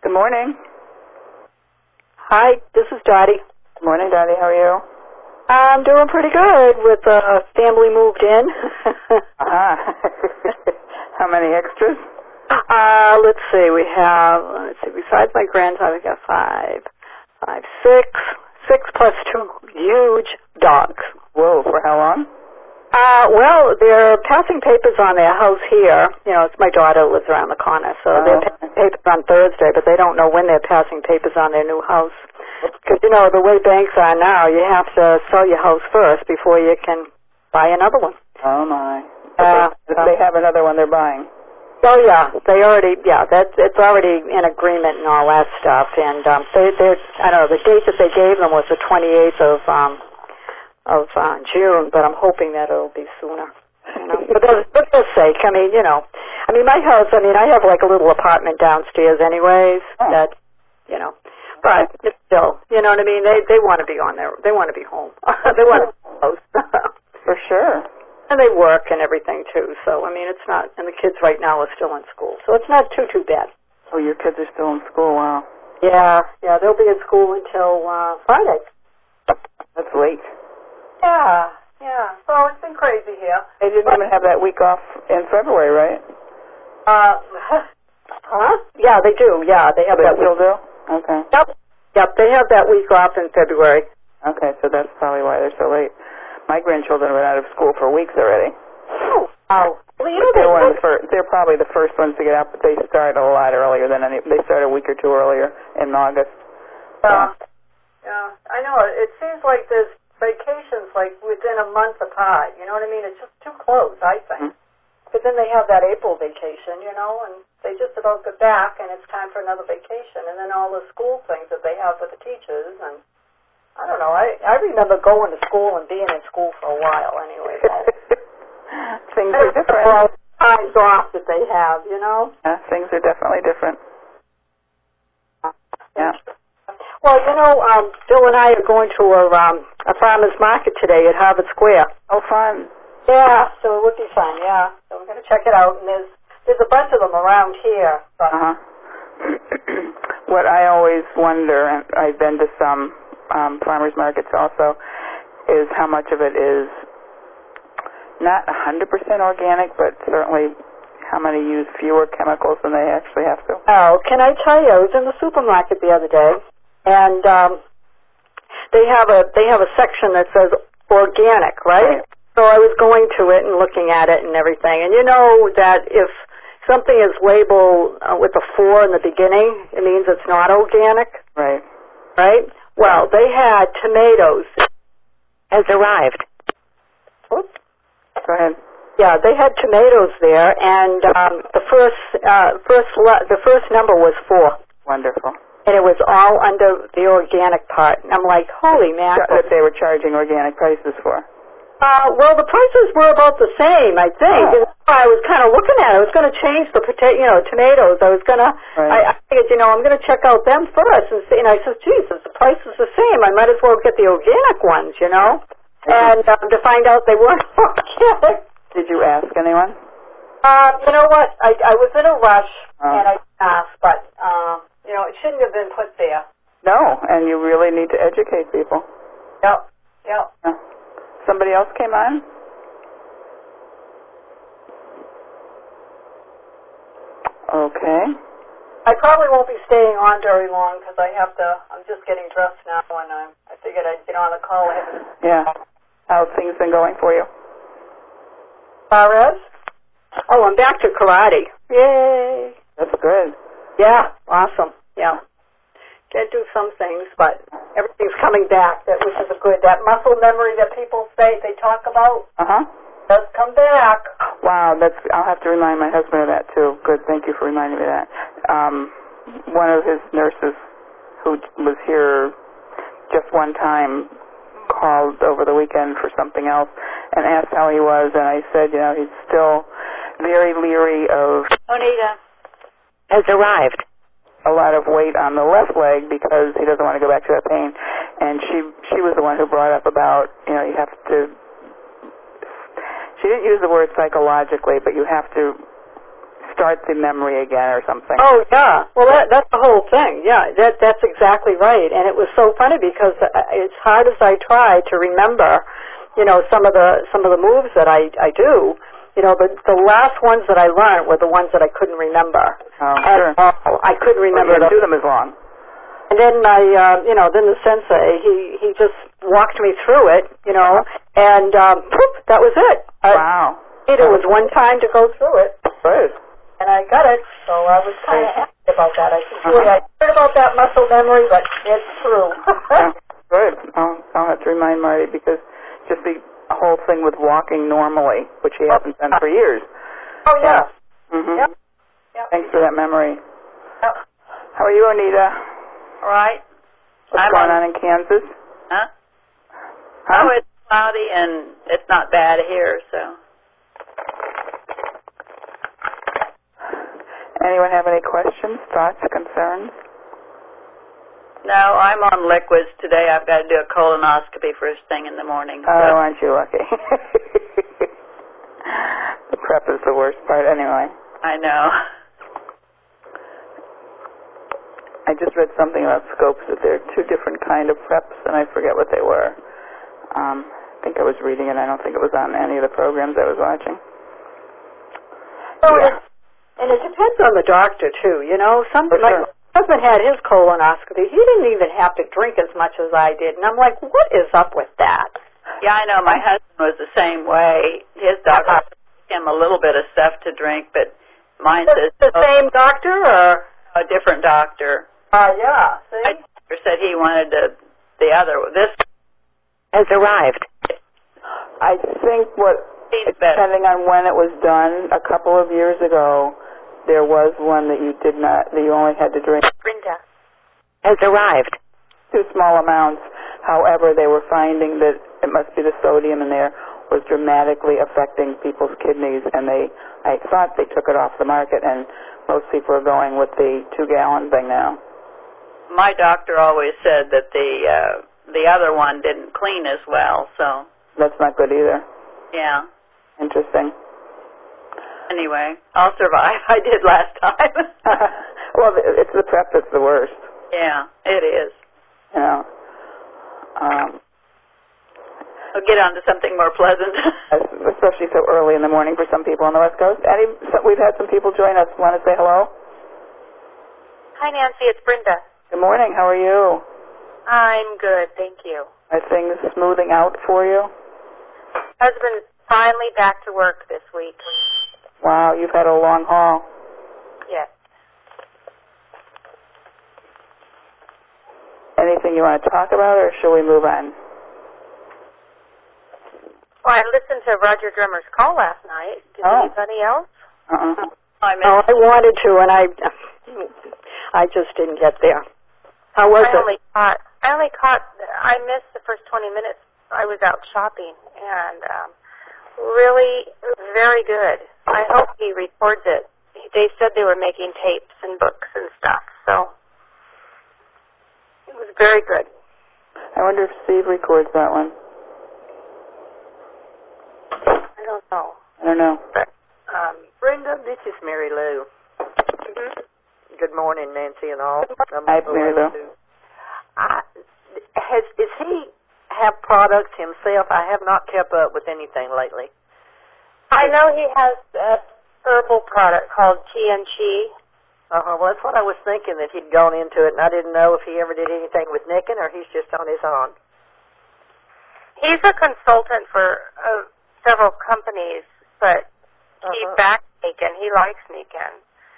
Good morning. Hi, this is Dottie. Good morning, Dottie. How are you? I'm doing pretty good with family moved in. How many extras? Let's see. Besides my grandson, we got six plus two huge dogs. Whoa, for how long? Well, they're passing papers on their house here. You know, it's my daughter who lives around the corner, so they're passing papers on Thursday, but they don't know when they're passing papers on their new house. Because, you know, the way banks are now, you have to sell your house first before you can buy another one. Oh, my. They have another one they're buying. Oh, yeah. It's already in agreement and all that stuff. And I don't know, the date that they gave them was the 28th of June, but I'm hoping that it'll be sooner. You know? For their sake, my house, I have like a little apartment downstairs anyways, that, you know, but it's still, you know what I mean? They want to be they want to be home. They want to be close. For sure. And they work and everything too, so, it's not, and the kids right now are still in school, so it's not too bad. Oh, your kids are still in school, wow. Yeah, they'll be in school until Friday. That's late. Yeah, so it's been crazy here. They didn't even have that week off in February, right? Yeah, they do, they have that week. Still do? Okay. Yep, they have that week off in February. Okay, so that's probably why they're so late. My grandchildren have been out of school for weeks already. Oh. Well, they're probably the first ones to get out, but they start a lot earlier they start a week or two earlier in August. Yeah, I know. It seems like there's vacations like within a month apart. You know what I mean? It's just too close, I think. But then they have that April vacation, you know, and they just about get back, and it's time for another vacation, and then all the school things that they have with the teachers, and I don't know. I remember going to school and being in school for a while anyway. Things are different. All the times off that they have, you know? Yeah, things are definitely different. Yeah. Well, you know, Bill and I are going to a farmer's market today at Harvard Square. Oh, fun. Yeah, so it would be fun, yeah. So we're going to check it out, and there's a bunch of them around here. But What I always wonder, and I've been to some farmers markets also, is how much of it is not 100% organic, but certainly how many use fewer chemicals than they actually have to. Oh, can I tell you, I was in the supermarket the other day, and they have a section that says organic, right? So I was going to it and looking at it and everything, and you know that if something is labeled with a 4 in the beginning, it means it's not organic. Right. Right? Well, they had tomatoes. Has arrived. Oops. Go ahead. Yeah, they had tomatoes there, and the first number was 4. Wonderful. And it was all under the organic part. And I'm like, holy mackerel. That they were charging organic prices for. Well, the prices were about the same, I think. Oh. I was kind of looking at it. I was going to change the tomatoes. I was going to, I figured, I'm going to check out them first and see. And I said, Jesus, the price is the same. I might as well get the organic ones, you know? And to find out they weren't organic. Did you ask anyone? You know what? I was in a rush, and I asked, but, it shouldn't have been put there. No, and you really need to educate people. Yep. Somebody else came on? Okay. I probably won't be staying on very long because I'm just getting dressed now, and I figured I'd get on the call. Yeah. How's things been going for you? As? Oh, I'm back to karate. Yay. That's good. Yeah, awesome. Yeah. Can't do some things, but everything's coming back, which is good. That muscle memory that people say they talk about does come back. Wow, I'll have to remind my husband of that too. Good, thank you for reminding me of that. One of his nurses who was here just one time called over the weekend for something else and asked how he was, and I said, he's still very leery of Onita has arrived. A lot of weight on the left leg because he doesn't want to go back to that pain. And she was the one who brought up about, you have to, she didn't use the word psychologically, but you have to start the memory again or something. Oh, yeah. Well, that's the whole thing. Yeah, that's exactly right. And it was so funny because as hard as I try to remember, some of the moves that I do, the last ones that I learned were the ones that I couldn't remember. Oh, sure. I couldn't remember. You didn't do them as long. And then then the sensei, he just walked me through it, and poof, that was it. Wow. It was one time to go through it. Good. And I got it, so I was kind of happy about that. I said, boy, I heard about that muscle memory, but it's true. Yeah, good. I'll have to remind Marty because just the whole thing with walking normally, which he hasn't done for years. Oh, yeah. Mm-hmm. Yep. Thanks for that memory. Yep. How are you, Anita? All right. What's going on in Kansas? Huh? Huh? Oh, it's cloudy and it's not bad here, so. Anyone have any questions, thoughts, concerns? No, I'm on liquids today. I've got to do a colonoscopy first thing in the morning. So. Oh, aren't you lucky? The prep is the worst part anyway. I know. I just read something about scopes, that there are two different kind of preps, and I forget what they were. I think I was reading it. I don't think it was on any of the programs I was watching. So Yeah. And it depends on the doctor, too, For Like, sure. my husband had his colonoscopy. He didn't even have to drink as much as I did. And I'm like, what is up with that? Yeah, I know. My husband was the same way. His doctor gave him a little bit of stuff to drink, but mine says... The same doctor, or? A different doctor. Yeah. See? My doctor said he wanted this Has arrived. I think depending on when it was done, a couple of years ago, there was one that you only had to drink Brenda has arrived. 2 small amounts. However, they were finding that it must be the sodium in there was dramatically affecting people's kidneys, and I thought they took it off the market, and most people are going with the 2-gallon thing now. My doctor always said that the other one didn't clean as well, so... That's not good either. Yeah. Interesting. Anyway, I'll survive. I did last time. Well, it's the prep that's the worst. Yeah, it is. We'll get on to something more pleasant. Especially so early in the morning for some people on the West Coast. We've had some people join us. Want to say hello? Hi, Nancy. It's Brenda. Good morning. How are you? I'm good, thank you. Are things smoothing out for you? Husband's finally back to work this week. Wow, you've had a long haul. Yes. Anything you want to talk about, or shall we move on? Well, I listened to Roger Drummer's call last night. Did anybody else? I wanted to, and I just didn't get there. How was it? I missed the first 20 minutes. I was out shopping, and really very good. I hope he records it. They said they were making tapes and books and stuff, so it was very good. I wonder if Steve records that one. I don't know. I don't know. But, Brenda, this is Mary Lou. Good morning, Nancy and all. Hi, Mary Lou. Does he have products himself? I have not kept up with anything lately. I know he has a herbal product called TNC. Well, that's what I was thinking, that he'd gone into it, and I didn't know if he ever did anything with Nicken or he's just on his own. He's a consultant for several companies, but he backs Nicken. He likes Nicken.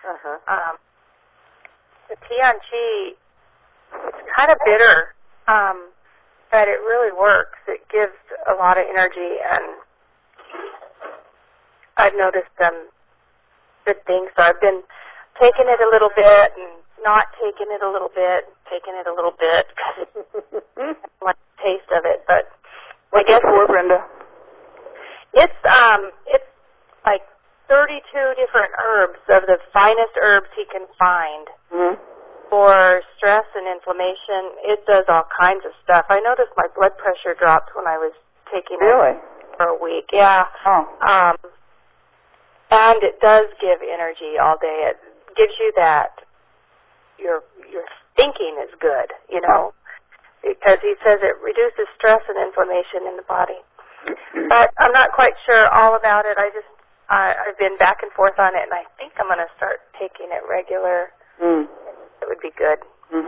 The TNC, it's kind of bitter, but it really works. It gives a lot of energy, and I've noticed good things. So I've been taking it a little bit and not taking it a little bit, taking it a little bit because I like the taste of it. But I guess for Brenda, it's like 32 different herbs of the finest herbs he can find. For stress and inflammation. It does all kinds of stuff. I noticed my blood pressure dropped when I was taking it for a week. Yeah. And it does give energy all day. It gives you that your thinking is good, you know, because he says it reduces stress and inflammation in the body. But I'm not quite sure all about it. I've been back and forth on it, and I think I'm going to start taking it regular. It would be good.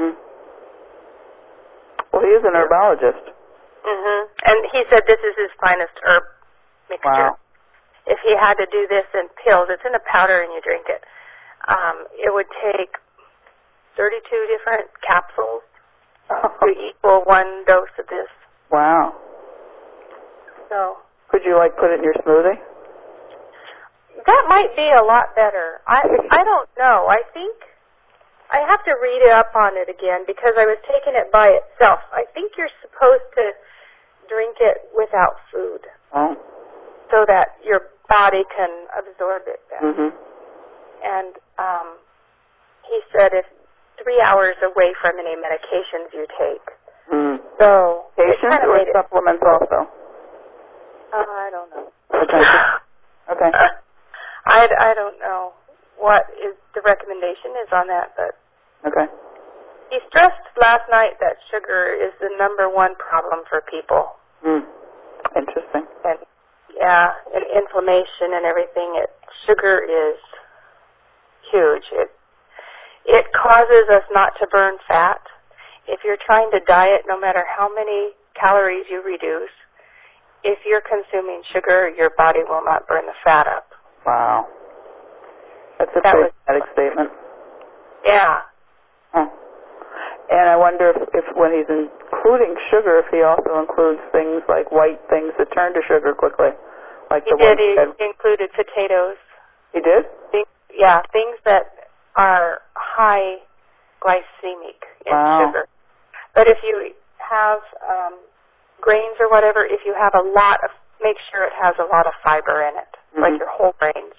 Well, he is an herbologist. And he said this is his finest herb mixture. Wow. If he had to do this in pills, it's in a powder and you drink it. It would take 32 different capsules to equal one dose of this. Wow. So could you put it in your smoothie? That might be a lot better. I don't know. I think I have to read up on it again because I was taking it by itself. I think you're supposed to drink it without food. Oh. So that your body can absorb it better. And he said if 3 hours away from any medications you take. So patients or supplements also? I don't know. Okay. I don't know what is the recommendation is on that, but okay. He stressed last night that sugar is the number one problem for people. Interesting. And yeah, and inflammation and everything. Sugar is huge. It causes us not to burn fat. If you're trying to diet, no matter how many calories you reduce, if you're consuming sugar, your body will not burn the fat up. Wow. That's a pretty dramatic statement. Yeah. Huh. And I wonder if when he's including sugar, if he also includes things like white things that turn to sugar quickly. Like he did. He included potatoes. He did? Things that are high glycemic in sugar. But if you have grains or whatever, if you have make sure it has a lot of fiber in it, like your whole grains.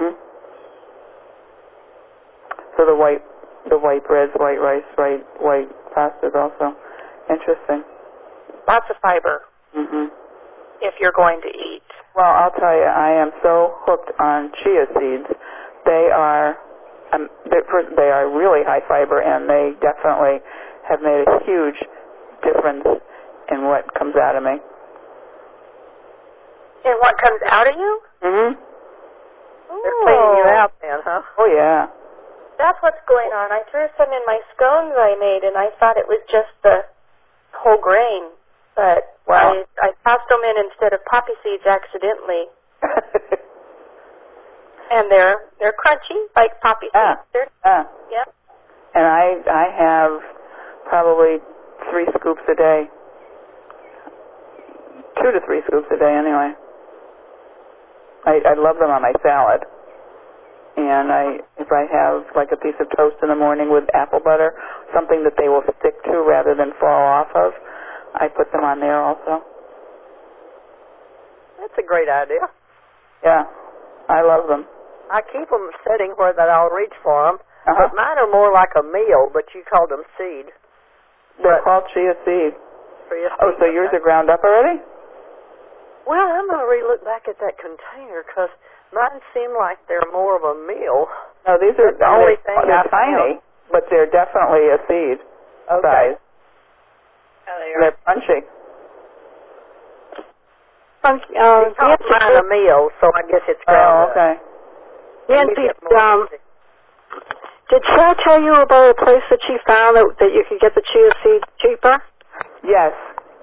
So the white breads, white rice, white pastas also. Interesting. Lots of fiber. If you're going to eat. Well, I'll tell you, I am so hooked on chia seeds. They are really high fiber, and they definitely have made a huge difference in what comes out of me. In what comes out of you? They're cleaning you out then, huh? Oh, yeah. That's what's going on. I threw some in my scones I made, and I thought it was just the whole grain. But I tossed them in instead of poppy seeds accidentally. And they're crunchy, like poppy seeds. Yeah. And I have probably 3 scoops a day. 2 to 3 scoops a day anyway. I love them on my salad. And if I have like a piece of toast in the morning with apple butter, something that they will stick to rather than fall off of, I put them on there also. That's a great idea. Yeah, I love them. I keep them sitting where that I'll reach for them. But mine are more like a meal, but you call them seed. They're called chia seed. Oh, so yours are ground up already? Well, I'm going to re-look back at that container because mine seem like they're more of a meal. No, these are the only thing they're tiny, but they're definitely a seed size. They're punchy. Mine a meal, so I guess it's ground up. Okay. Nancy, did Cheryl tell you about a place that she found that you could get the chia seeds cheaper? Yes.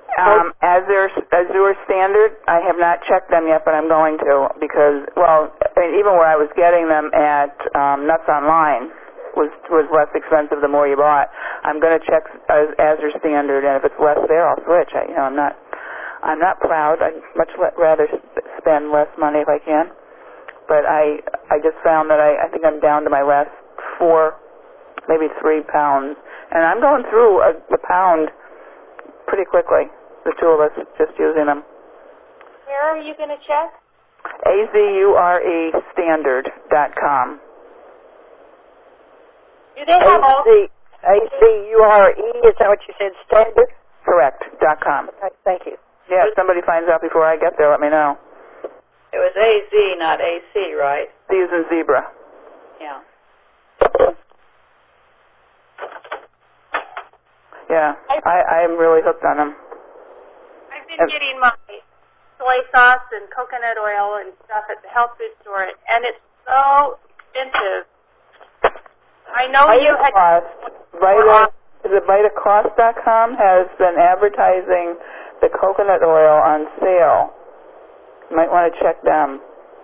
Azure Standard, I have not checked them yet, but I'm going to because, even where I was getting them at Nuts Online was less expensive the more you bought. I'm going to check Azure Standard, and if it's less there, I'll switch. I'm not proud. I'd much rather spend less money if I can. But I just found that I think I'm down to my last 4, maybe 3 pounds, and I'm going through a pound pretty quickly. The 2 of us just using them. Where are you going to check? AZUREstandard.com. Do they have all? AZURE, is that what you said, standard? Correct, .com. Okay, thank you. Yeah, if somebody finds out before I get there, let me know. It was AZ, not AC, right? Z is in zebra. Yeah. Yeah, I'm really hooked on them. I've been getting my soy sauce and coconut oil and stuff at the health food store, and it's so expensive. I know you had... VitaCost.com has been advertising the coconut oil on sale. You might want to check them.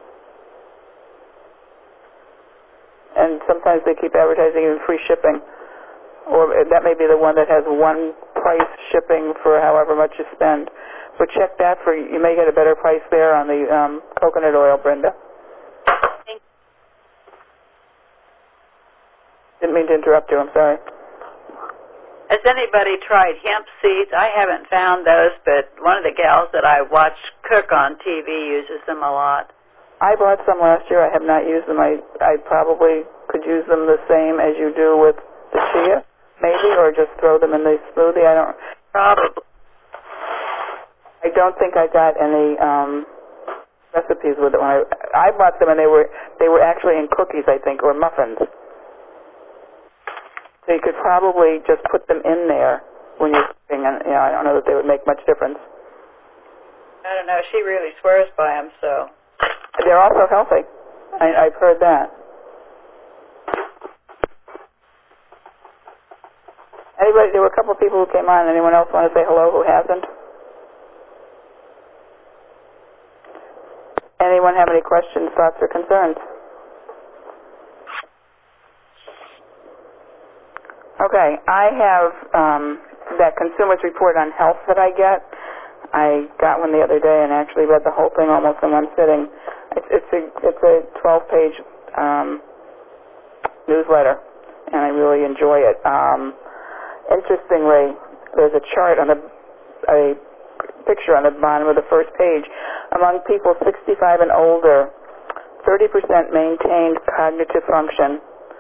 And sometimes they keep advertising even free shipping. Or that may be the one that has one price shipping for however much you spend. But check that for, you may get a better price there on the coconut oil, Brenda. Thank you. Didn't mean to interrupt you, I'm sorry. Has anybody tried hemp seeds? I haven't found those, but one of the gals that I watch cook on TV uses them a lot. I bought some last year. I have not used them. I probably could use them the same as you do with the chia, maybe, or just throw them in the smoothie. Probably. I don't think I got any recipes with it. When I bought them, and they were actually in cookies, I think, or muffins. So you could probably just put them in there when you're cooking, and I don't know that they would make much difference. I don't know. She really swears by them, so. They're also healthy. I've heard that. Anybody? There were a couple of people who came on. Anyone else want to say hello who hasn't? Anyone have any questions, thoughts, or concerns? Okay, I have that Consumers Report on Health that I get. I got one the other day and actually read the whole thing almost in one sitting. It's a 12-page newsletter, and I really enjoy it. Interestingly, there's a chart on a picture on the bottom of the first page. Among people 65 and older, 30% maintained cognitive function.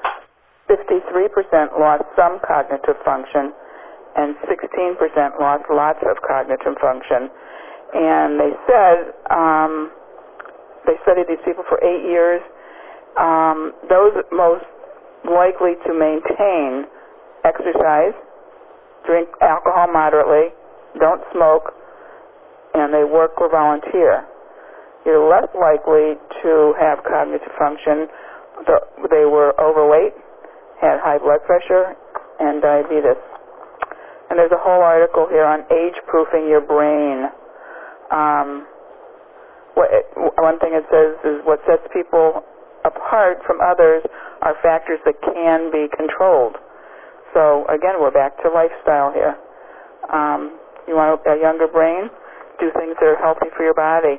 53% lost some cognitive function, and 16% lost lots of cognitive function. And they said, they studied these people for 8 years. Those most likely to maintain exercise, drink alcohol moderately, don't smoke, and they work or volunteer. You're less likely to have cognitive function. They were overweight, had high blood pressure, and diabetes. And there's a whole article here on age-proofing your brain. One thing it says is what sets people apart from others are factors that can be controlled. So, again, we're back to lifestyle here. You want a younger brain? Do things that are healthy for your body.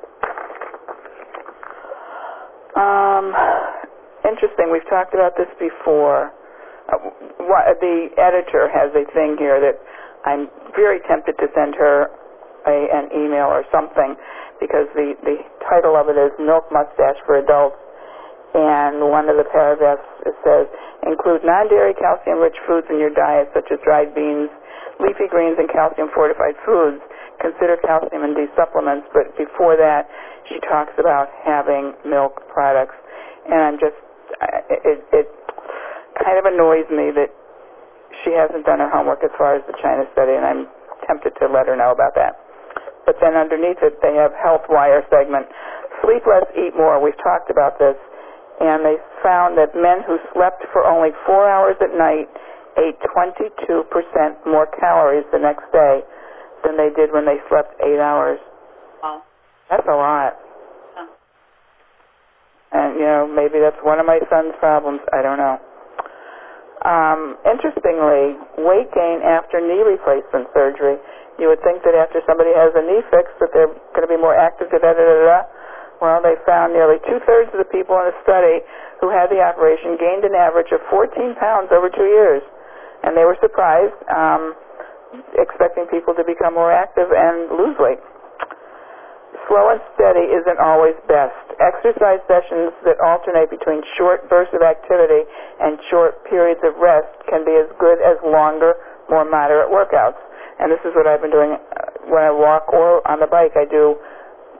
Interesting. We've talked about this before. The editor has a thing here that I'm very tempted to send her an email or something, because the title of it is Milk Mustache for Adults, and one of the paragraphs, it says, include non-dairy calcium-rich foods in your diet, such as dried beans, leafy greens, and calcium-fortified foods. Consider calcium and D supplements, but before that, she talks about having milk products. And I'm just, it kind of annoys me that she hasn't done her homework as far as the China study, and I'm tempted to let her know about that. But then underneath it, they have Health Wire segment. Sleep less, eat more. We've talked about this. And they found that men who slept for only 4 hours at night ate 22% more calories the next day than they did when they slept 8 hours. Wow. That's a lot. Huh. And, maybe that's one of my son's problems. I don't know. Interestingly, weight gain after knee replacement surgery. You would think that after somebody has a knee fix that they're going to be more active, Well, they found nearly 2/3 of the people in the study who had the operation gained an average of 14 pounds over 2 years. And they were surprised, expecting people to become more active and lose weight. Slow and steady isn't always best. Exercise sessions that alternate between short bursts of activity and short periods of rest can be as good as longer, more moderate workouts. And this is what I've been doing when I walk or on the bike. I do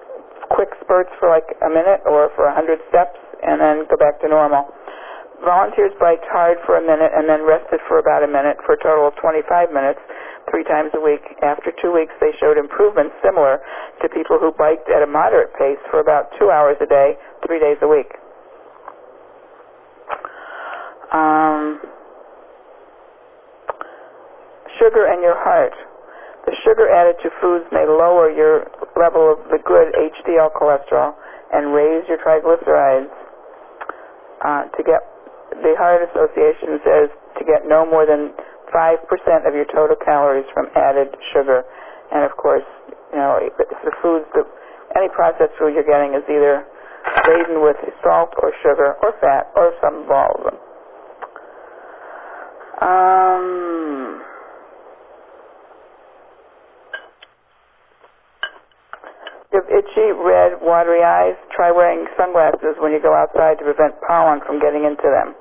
quick spurts for like a minute or for 100 steps, and then go back to normal. Volunteers biked hard for a minute and then rested for about a minute for a total of 25 minutes, 3 times a week. After 2 weeks, they showed improvements similar to people who biked at a moderate pace for about 2 hours a day, 3 days a week. Sugar and your heart. The sugar added to foods may lower your level of the good HDL cholesterol and raise your triglycerides. The Heart Association says to get no more than 5% of your total calories from added sugar. And of course, the foods, any processed food you're getting is either laden with salt or sugar or fat or some of all of them. If you have itchy, red, watery eyes, try wearing sunglasses when you go outside to prevent pollen from getting into them.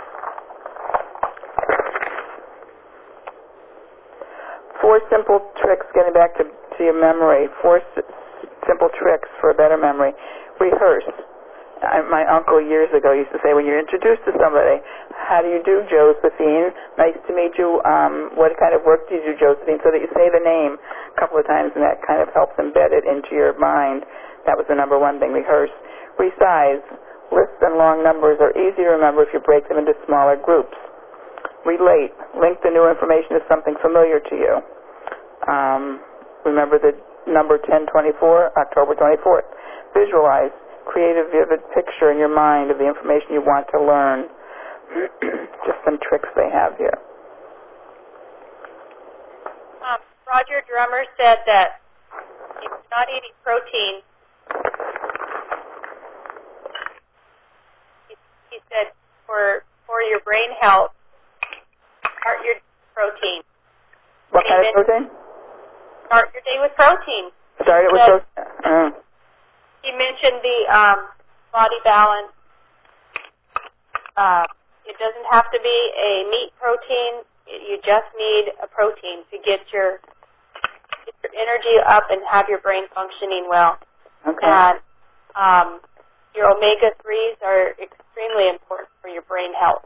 Four simple tricks, getting back to your memory, simple tricks for a better memory. Rehearse. My uncle years ago used to say, when you're introduced to somebody, how do you do, Josephine? Nice to meet you. What kind of work do you do, Josephine? So that you say the name a couple of times, and that kind of helps embed it into your mind. That was the number one thing. Rehearse. Resize. Lists and long numbers are easy to remember if you break them into smaller groups. Relate. Link the new information to something familiar to you. Remember the number 1024, October 24th. Visualize. Create a vivid picture in your mind of the information you want to learn. Just some tricks they have here. Roger Drummer said that if you're not eating protein, he said for your brain health, start your protein. What kind of protein? Start your day with protein. Start it with protein. He mentioned the body balance. It doesn't have to be a meat protein. You just need a protein to get your energy up and have your brain functioning well. Okay. And your omega-3s are extremely important for your brain health.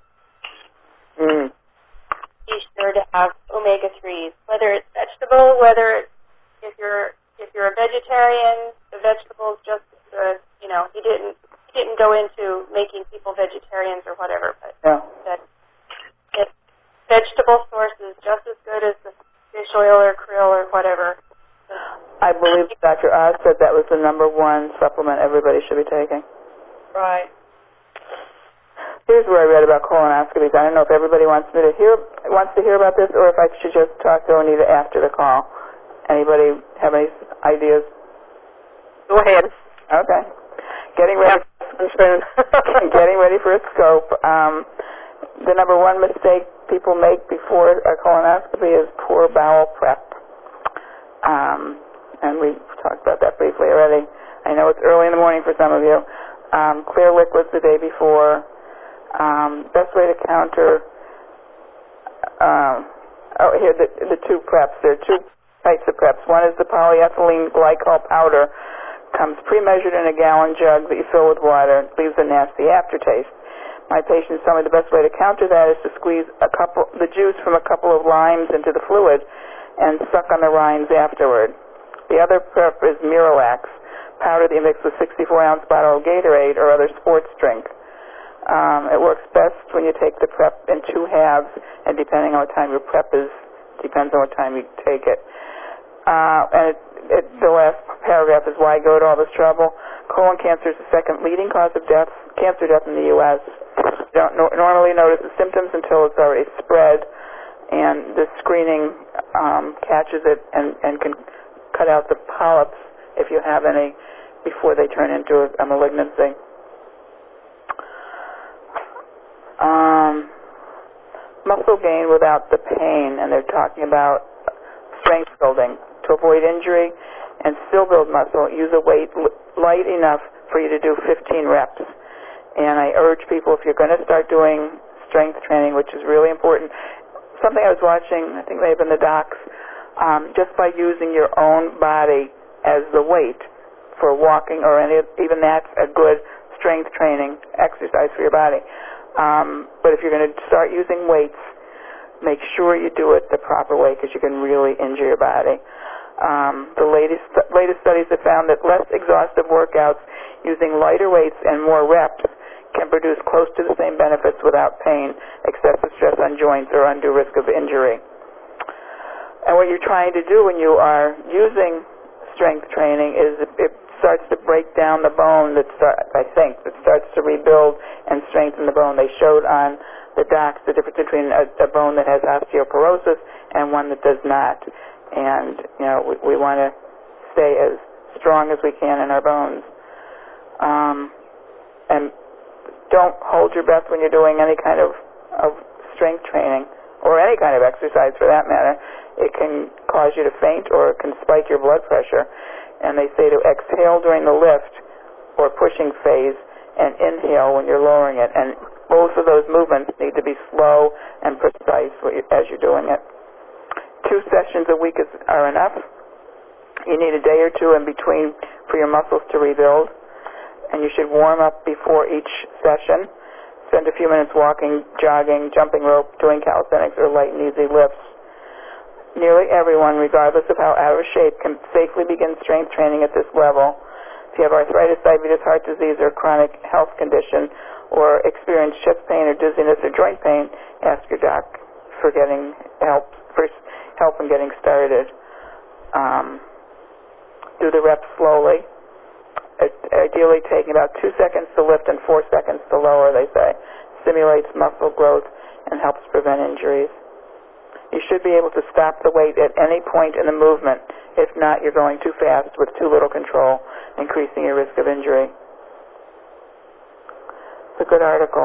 Be sure to have omega-3s, whether it's vegetable, if you're a vegetarian, the vegetables just as good. He didn't go into making people vegetarians or whatever, but that vegetable source is just as good as the fish oil or krill or whatever. I believe Dr. Oz said that was the number one supplement everybody should be taking. Right. Here's where I read about colonoscopies. I don't know if everybody wants to hear about this, or if I should just talk to Anita after the call. Anybody have any ideas? Go ahead. Okay. Getting ready for a scope. The number one mistake people make before a colonoscopy is poor bowel prep. And we've talked about that briefly already. I know it's early in the morning for some of you. Clear liquids the day before. Best way to counter. Here the two preps. There are two types of preps. One is the polyethylene glycol powder. Comes pre-measured in a gallon jug that you fill with water. Leaves a nasty aftertaste. My patients tell me the best way to counter that is to squeeze the juice from a couple of limes into the fluid and suck on the rinds afterward. The other prep is Miralax, powder that you mix with 64-ounce bottle of Gatorade or other sports drink. It works best when you take the prep in 2 halves, and depending on what time your prep is, depends on what time you take it. And the last paragraph is why go to all this trouble. Colon cancer is the second leading cause of cancer death in the U.S. You don't normally notice the symptoms until it's already spread, and the screening catches it and can cut out the polyps, if you have any, before they turn into a malignancy. Muscle gain without the pain, and they're talking about strength building. To avoid injury and still build muscle, use a weight light enough for you to do 15 reps. And I urge people, if you're going to start doing strength training, which is really important, something I was watching, I think maybe in the docs, just by using your own body as the weight for walking or even that's a good strength training exercise for your body. But if you're going to start using weights, make sure you do it the proper way because you can really injure your body. The latest studies have found that less exhaustive workouts using lighter weights and more reps can produce close to the same benefits without pain, excessive stress on joints, or undue risk of injury. And what you're trying to do when you are using strength training is it starts to break down the bone that starts to rebuild and strengthen the bone. They showed on the docs the difference between a bone that has osteoporosis and one that does not. And, we want to stay as strong as we can in our bones. And don't hold your breath when you're doing any kind of strength training or any kind of exercise for that matter. It can cause you to faint or it can spike your blood pressure. And they say to exhale during the lift or pushing phase and inhale when you're lowering it. And both of those movements need to be slow and precise as you're doing it. 2 sessions a week are enough. You need a day or two in between for your muscles to rebuild. And you should warm up before each session. Spend a few minutes walking, jogging, jumping rope, doing calisthenics, or light and easy lifts. Nearly everyone, regardless of how out of shape, can safely begin strength training at this level. If you have arthritis, diabetes, heart disease, or chronic health condition, or experience chest pain or dizziness or joint pain, ask your doc for getting help in getting started. Do the reps slowly. Ideally taking about 2 seconds to lift and 4 seconds to lower, they say. Stimulates muscle growth and helps prevent injuries. You should be able to stop the weight at any point in the movement. If not, you're going too fast with too little control, increasing your risk of injury. It's a good article.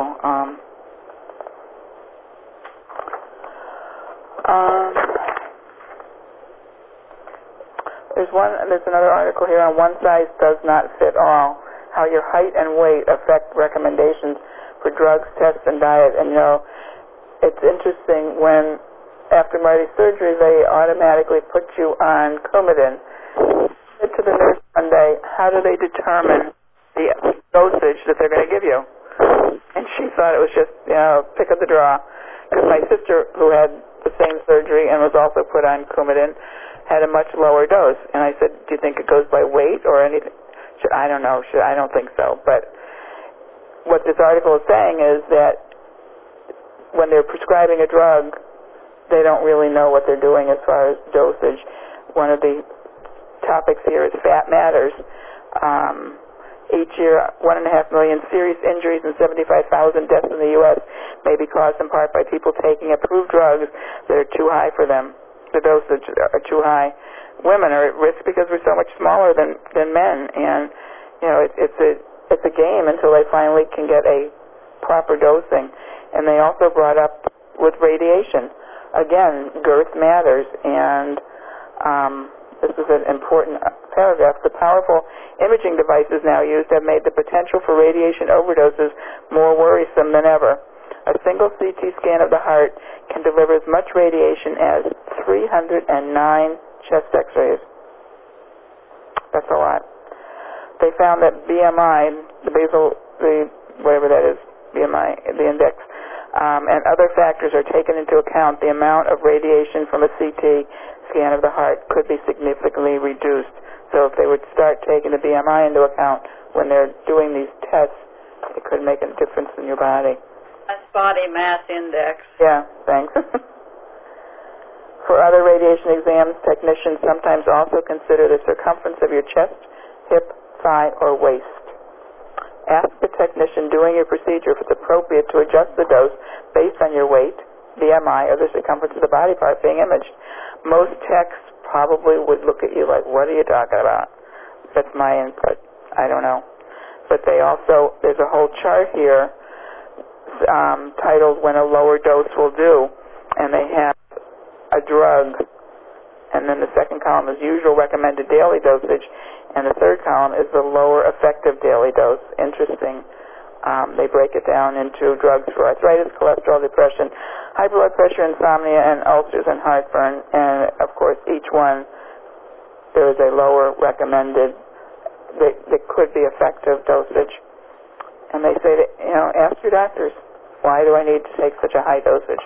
There's another article here on one size does not fit all, how your height and weight affect recommendations for drugs, tests, and diet. And it's interesting when after Marty's surgery they automatically put you on Coumadin. I said to the nurse one day, how do they determine the dosage that they're going to give you? And she thought it was just, pick up the draw. Because my sister, who had the same surgery and was also put on Coumadin, had a much lower dose. And I said, do you think it goes by weight or anything? I don't know. I don't think so. But what this article is saying is that when they're prescribing a drug, they don't really know what they're doing as far as dosage. One of the topics here is fat matters. Each year, 1.5 million serious injuries and 75,000 deaths in the U.S. may be caused in part by people taking approved drugs that are too high for them. The dosage are too high. Women are at risk because we're so much smaller than men, and it's a game until they finally can get a proper dosing. And they also brought up with radiation. Again, girth matters, and this is an important paragraph. The powerful imaging devices now used have made the potential for radiation overdoses more worrisome than ever. A single CT scan of the heart can deliver as much radiation as 309 chest x-rays. That's a lot. They found that BMI, whatever that is, BMI, the index, and other factors are taken into account. The amount of radiation from a CT scan of the heart could be significantly reduced. So if they would start taking the BMI into account when they're doing these tests, it could make a difference in your body. That's body mass index. Yeah, thanks. For other radiation exams, technicians sometimes also consider the circumference of your chest, hip, thigh, or waist. Ask the technician doing your procedure if it's appropriate to adjust the dose based on your weight, BMI, or the circumference of the body part being imaged. Most techs probably would look at you like, what are you talking about? That's my input. I don't know. But there's a whole chart here titled When a Lower Dose Will Do, and they have a drug, and then the second column is usual recommended daily dosage, and the third column is the lower effective daily dose. Interesting. They break it down into drugs for arthritis, cholesterol, depression, high blood pressure, insomnia, and ulcers and heartburn. And, of course, each one, there is a lower recommended that could be effective dosage. And they say that, ask your doctors, why do I need to take such a high dosage?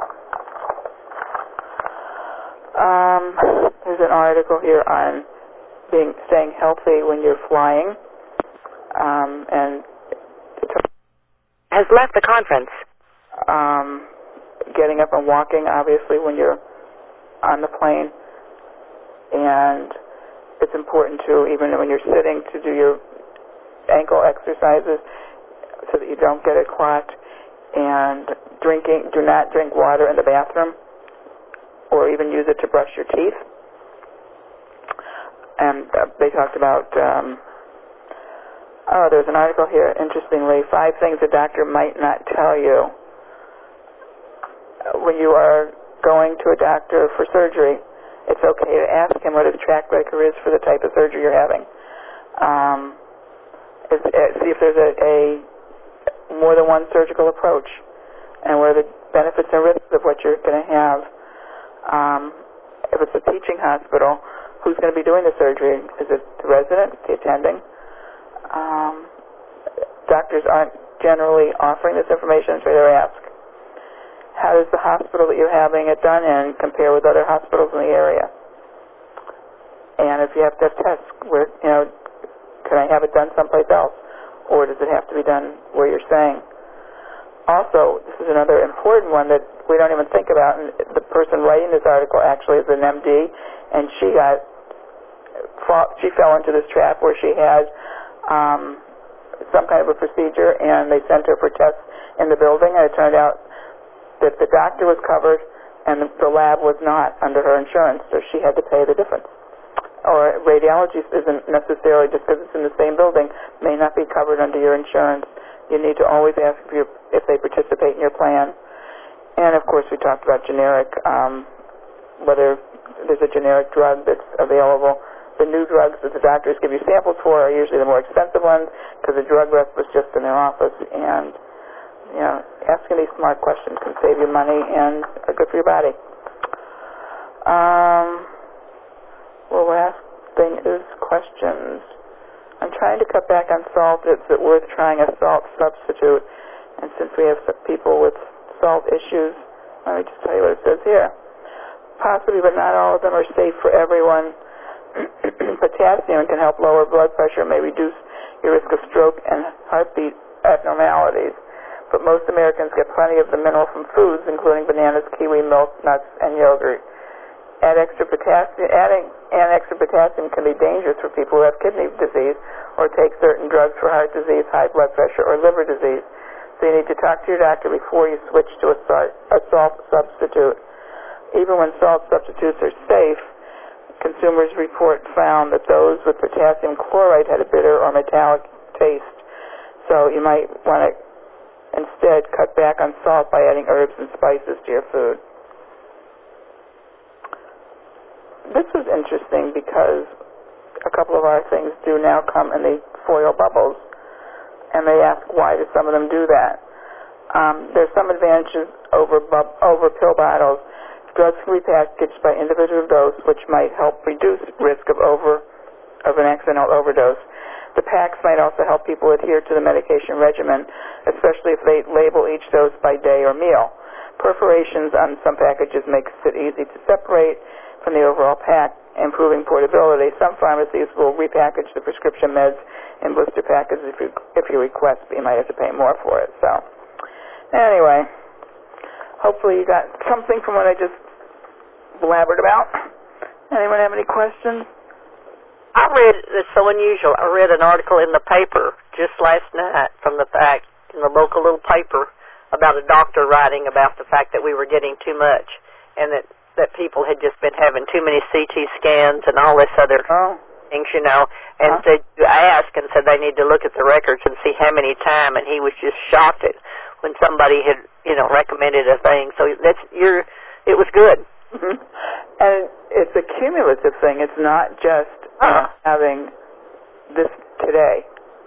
There's an article here on staying healthy when you're flying, and has left the conference. Getting up and walking, obviously, when you're on the plane, and it's important to, even when you're sitting, to do your ankle exercises so that you don't get it clogged. And do not drink water in the bathroom, or even use it to brush your teeth. And they talked about, there's an article here, interestingly, 5 things a doctor might not tell you. When you are going to a doctor for surgery, it's okay to ask him what his track record is for the type of surgery you're having. See if there's a more than one surgical approach, and what are the benefits and risks of what you're going to have. If it's a teaching hospital, who's going to be doing the surgery? Is it the resident, the attending? Doctors aren't generally offering this information, so they're asked. How does the hospital that you're having it done in compare with other hospitals in the area? And if you have to have tests, can I have it done someplace else? Or does it have to be done where you're staying? Also, this is another important one that we don't even think about, and the person writing this article actually is an MD, and she fell into this trap where she had some kind of a procedure, and they sent her for tests in the building, and it turned out that the doctor was covered and the lab was not under her insurance, so she had to pay the difference. Or radiology isn't necessarily, just because it's in the same building, may not be covered under your insurance. You need to always ask if they participate in your plan. And, of course, we talked about generic, whether there's a generic drug that's available. The new drugs that the doctors give you samples for are usually the more expensive ones because the drug rep was just in their office. And, asking these smart questions can save you money and are good for your body. Last thing is questions. I'm trying to cut back on salt. Is it worth trying a salt substitute? And since we have some people with salt issues, let me just tell you what it says here. Possibly, but not all of them are safe for everyone. Potassium can help lower blood pressure, may reduce your risk of stroke and heartbeat abnormalities. But most Americans get plenty of the mineral from foods, including bananas, kiwi, milk, nuts, and yogurt. Adding extra potassium can be dangerous for people who have kidney disease or take certain drugs for heart disease, high blood pressure, or liver disease. So you need to talk to your doctor before you switch to a salt substitute. Even when salt substitutes are safe, Consumers Report found that those with potassium chloride had a bitter or metallic taste. So you might want to instead cut back on salt by adding herbs and spices to your food. This is interesting because a couple of our things do now come in the foil bubbles, and they ask why do some of them do that. There's some advantages over pill bottles. Drugs can be packaged by individual dose, which might help reduce risk of an accidental overdose. The packs might also help people adhere to the medication regimen, especially if they label each dose by day or meal. Perforations on some packages makes it easy to separate from the overall pack, improving portability. Some pharmacies will repackage the prescription meds in blister packages if you request, but you might have to pay more for it. So, anyway, hopefully you got something from what I just blabbered about. Anyone have any questions? I read, it's so unusual, I read an article in the paper just last night from the fact, in the local little paper, about a doctor writing about the fact that we were getting too much and that people had just been having too many CT scans and all this other things, you know, and said, I asked and said they need to look at the records and see how many times, and he was just shocked at when somebody had, you know, recommended a thing. So it was good. Mm-hmm. And it's a cumulative thing. It's not just having this today.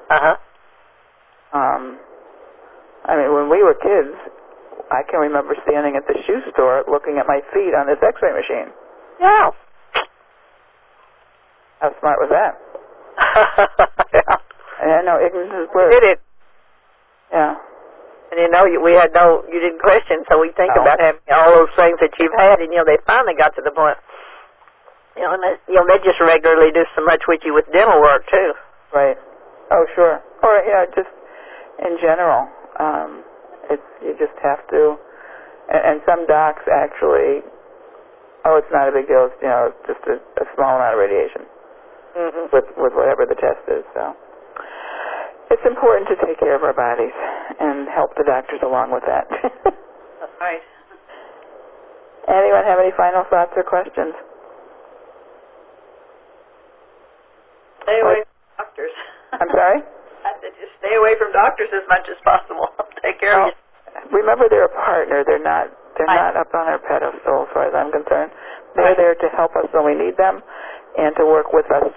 I mean, when we were kids, I can remember standing at the shoe store looking at my feet on this x-ray machine. Yeah. How smart was that? Yeah. I know, ignorance is bliss. Did it. Yeah. And you know, you didn't question, so we think No. about having all those things that you've had, and they finally got to the point. And they just regularly do so much with you with dental work too. Right. Oh, sure. Or just in general, you just have to. And some docs actually, it's not a big deal. It's just a small amount of radiation with whatever the test is. So it's important to take care of our bodies and help the doctors along with that. That's right. Anyone have any final thoughts or questions? Stay away from doctors. I'm sorry? I said just stay away from doctors as much as possible. Take care of you. Remember, they're a partner. They're not up on our pedestal, as far as I'm concerned. They're there to help us when we need them and to work with us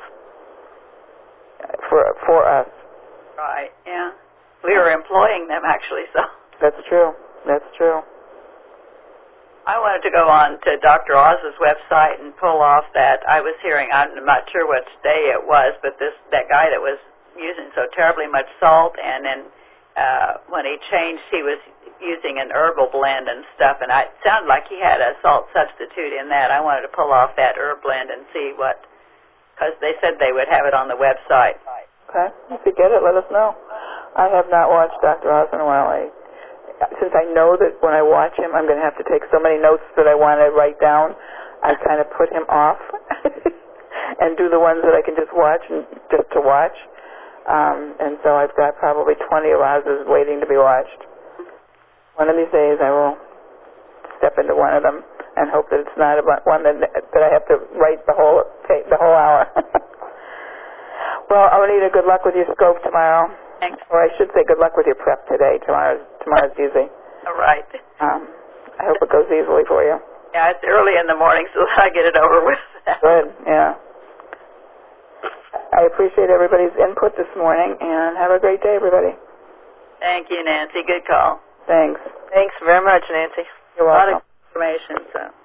for us. Right, yeah. We were employing them, actually, so. That's true. That's true. I wanted to go on to Dr. Oz's website and pull off that I was hearing, I'm not sure which day it was, but that guy that was using so terribly much salt, and then when he changed, he was using an herbal blend and stuff, and it sounded like he had a salt substitute in that. I wanted to pull off that herb blend and see because they said they would have it on the website. Okay. If you get it, let us know. I have not watched Dr. Oz in a while. Since I know that when I watch him, I'm going to have to take so many notes that I want to write down, I kind of put him off and do the ones that I can just watch and just to watch. And so I've got probably 20 of Oz's waiting to be watched. One of these days I will step into one of them and hope that it's not one that I have to write the whole hour. Well, Amanita, good luck with your scope tomorrow. Thanks. Or I should say good luck with your prep today. Tomorrow's easy. All right. I hope it goes easily for you. Yeah, it's early in the morning, so I get it over with. Good, yeah. I appreciate everybody's input this morning, and have a great day, everybody. Thank you, Nancy. Good call. Thanks. Thanks very much, Nancy. You're A lot welcome. of information, so.